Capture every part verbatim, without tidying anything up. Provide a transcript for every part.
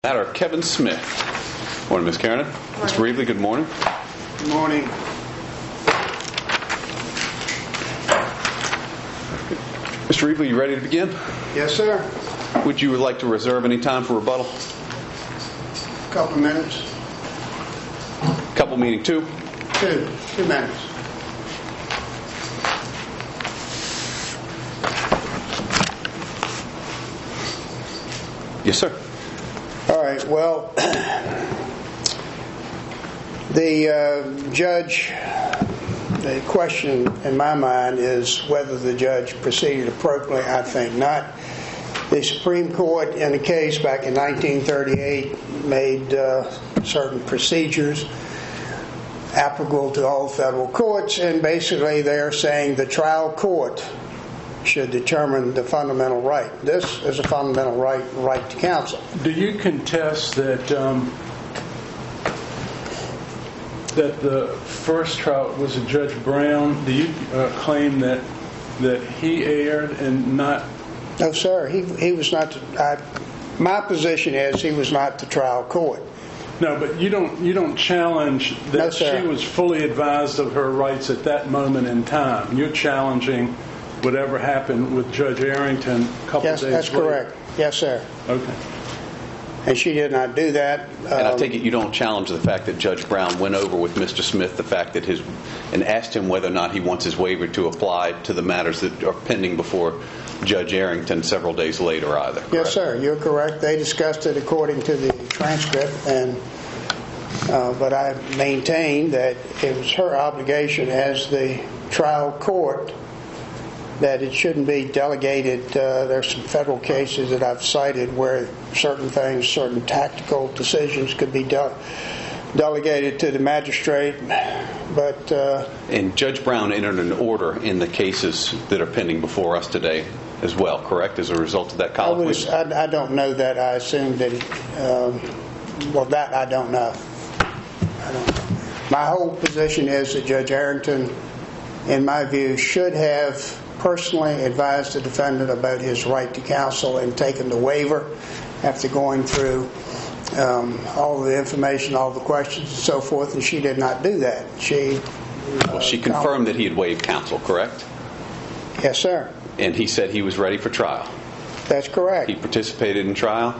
Matter Kevin Smith. Morning, Miz Karen. Mister Reevely, good morning. Good morning. Mister Reevely, you ready to begin? Yes, sir. Would you like to reserve any time for rebuttal? A couple of minutes. Couple meaning two? Two. Two minutes. Yes, sir. All right. Well, the uh, judge, the question in my mind is whether the judge proceeded appropriately. I think not. The Supreme Court, in a case back in nineteen thirty-eight, made uh, certain procedures applicable to all federal courts, and basically they're saying the trial court should determine the fundamental right. This is a fundamental right, right to counsel. Do you contest that um, that the first trial was a Judge Brown? Do you uh, claim that that he erred and not? No, sir. He he was not. The, I, my position is he was not the trial court. No, but you don't you don't challenge that No, sir. she was fully advised of her rights at that moment in time. You're challenging whatever happened with Judge Arrington a couple Yes, days that's later. correct. Yes, sir. Okay. And she did not do that. And I Um, take it you don't challenge the fact that Judge Brown went over with Mister Smith the fact that his and asked him whether or not he wants his waiver to apply to the matters that are pending before Judge Arrington several days later either. Correct? Yes, sir. You're correct. They discussed it according to the transcript, and uh, but I maintain that it was her obligation as the trial court that it shouldn't be delegated. Uh, there's some federal cases that I've cited where certain things, certain tactical decisions could be de- delegated to the magistrate. But uh, And Judge Brown entered an order in the cases that are pending before us today as well, correct, as a result of that I, colloquy? was, I, I don't know that. I assume that, um, well, that I don't know. I don't know. My whole position is that Judge Arrington, in my view, should have personally advised the defendant about his right to counsel and taken the waiver after going through um, all the information, all the questions, and so forth, and she did not do that. She Well, she confirmed that he had waived counsel, correct? Yes, sir. And he said he was ready for trial. That's correct. He participated in trial?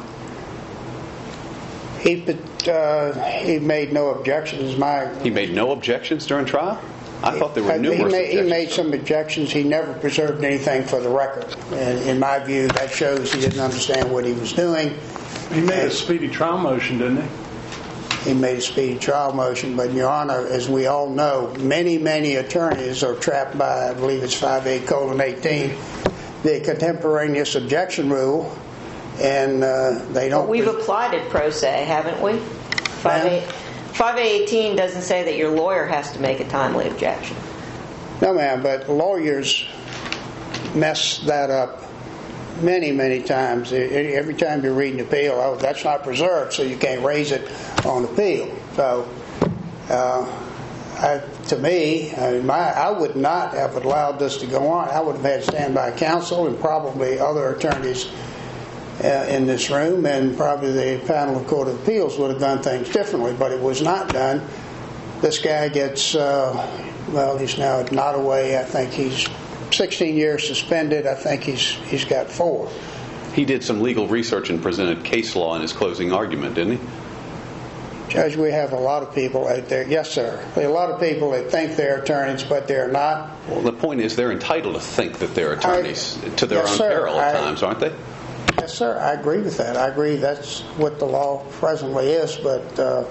He uh, he made no objections. My He made no objections during trial? I thought there were Uh, numerous he made, he objections. made some objections. He never preserved anything for the record. And in my view, that shows he didn't understand what he was doing. He made a speedy trial motion, didn't he? He made a speedy trial motion. But, Your Honor, as we all know, many, many attorneys are trapped by, I believe it's five eight colon eighteen, the contemporaneous objection rule, and uh, they don't... We've applied it pro se, haven't we? five A eighteen doesn't say that your lawyer has to make a timely objection. No, ma'am, but lawyers mess that up many, many times. Every time you read an appeal, oh, that's not preserved, so you can't raise it on appeal. So, uh, I, to me, I, mean, my, I would not have allowed this to go on. I would have had standby counsel and probably other attorneys uh, in this room, and probably the panel of Court of Appeals would have done things differently, but it was not done. This guy gets, uh, well, he's now not away. I think he's sixteen years suspended. I think he's he's got four. He did some legal research and presented case law in his closing argument, didn't he? Judge, we have a lot of people out there. Yes, sir. There are a lot of people that think they're attorneys, but they're not. Well, the point is they're entitled to think that they're attorneys I, to their yes, own sir. peril at I, times, aren't they? Yes, sir. I agree with that. I agree that's what the law presently is, but uh,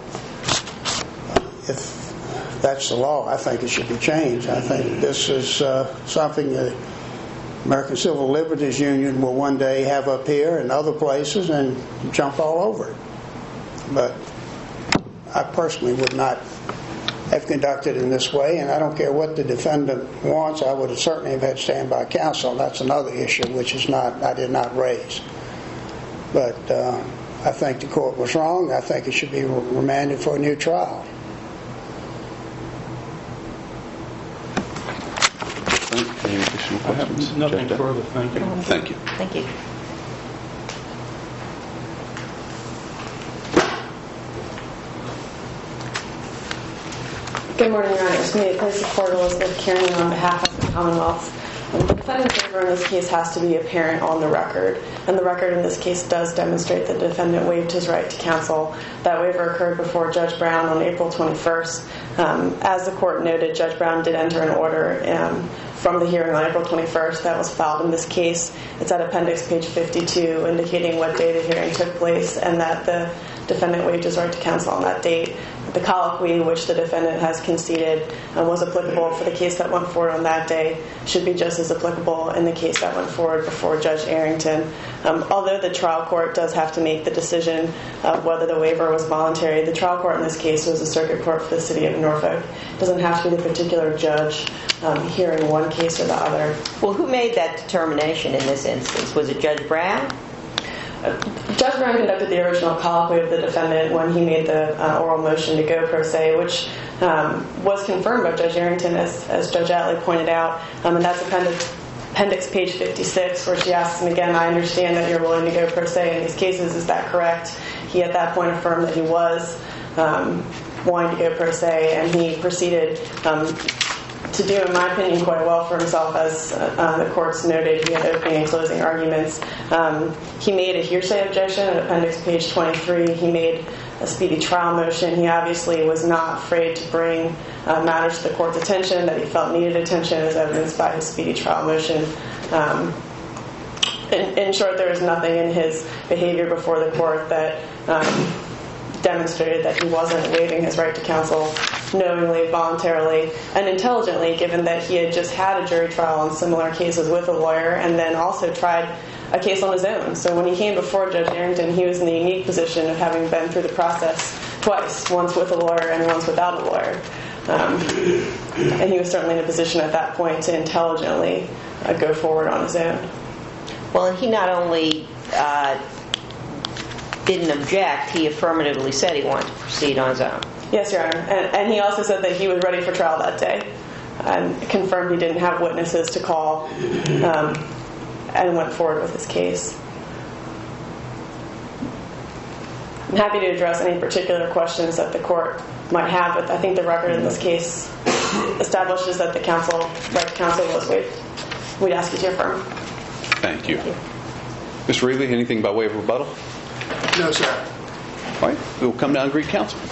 if that's the law, I think it should be changed. I think this is uh, something the American Civil Liberties Union will one day have up here and other places and jump all over it. But I personally would not have conducted in this way, and I don't care what the defendant wants. I would have certainly have had standby counsel. That's another issue which is not I did not raise. But uh, I think the court was wrong. I think it should be remanded for a new trial. Any additional I questions? have nothing Jeff? further. Thank you. Thank you. Thank you. Good morning, Your Honors. May it please the Court, Elizabeth Kieran on behalf of the Commonwealth. Um, The defendant's waiver in this case has to be apparent on the record, and the record in this case does demonstrate that the defendant waived his right to counsel. That waiver occurred before Judge Brown on April twenty-first. Um, as the Court noted, Judge Brown did enter an order um, from the hearing on April twenty-first that was filed in this case. It's at appendix page fifty-two, indicating what day the hearing took place and that the defendant waived his right to counsel on that date. The colloquy, which the defendant has conceded um, was applicable for the case that went forward on that day, should be just as applicable in the case that went forward before Judge Arrington. Um, although the trial court does have to make the decision of whether the waiver was voluntary, the trial court in this case was the circuit court for the city of Norfolk. It doesn't have to be the particular judge um, hearing one case or the other. Well, who made that determination in this instance? Was it Judge Brown? Judge Brown conducted the original colloquy of the defendant when he made the uh, oral motion to go pro se, which um, was confirmed by Judge Arrington, as, as Judge Atlee pointed out, um, and that's appendix, appendix page fifty-six, where she asks him again, I understand that you're willing to go pro se in these cases, is that correct? He at that point affirmed that he was um, wanting to go pro se, and he proceeded um, to do, in my opinion, quite well for himself. As uh, the courts noted, he had opening and closing arguments. Um, he made a hearsay objection at appendix page twenty-three. He made a speedy trial motion. He obviously was not afraid to bring uh, matters to the court's attention that he felt needed attention, as evidenced by his speedy trial motion. Um, in, in short, there was nothing in his behavior before the court that um, demonstrated that he wasn't waiving his right to counsel knowingly, voluntarily, and intelligently, given that he had just had a jury trial on similar cases with a lawyer and then also tried a case on his own. So when he came before Judge Arrington, he was in the unique position of having been through the process twice, once with a lawyer and once without a lawyer. Um, and he was certainly in a position at that point to intelligently uh, go forward on his own. Well, and he not only uh, didn't object, he affirmatively said he wanted to proceed on his own. Yes, Your Honor. And, and he also said that he was ready for trial that day and confirmed he didn't have witnesses to call um, and went forward with his case. I'm happy to address any particular questions that the court might have, but I think the record in this case establishes that the counsel, right to counsel was waived. We'd ask you to affirm. Thank you. Mister Reilly, anything by way of rebuttal? No, sir. All right. We will come down and greet counsel.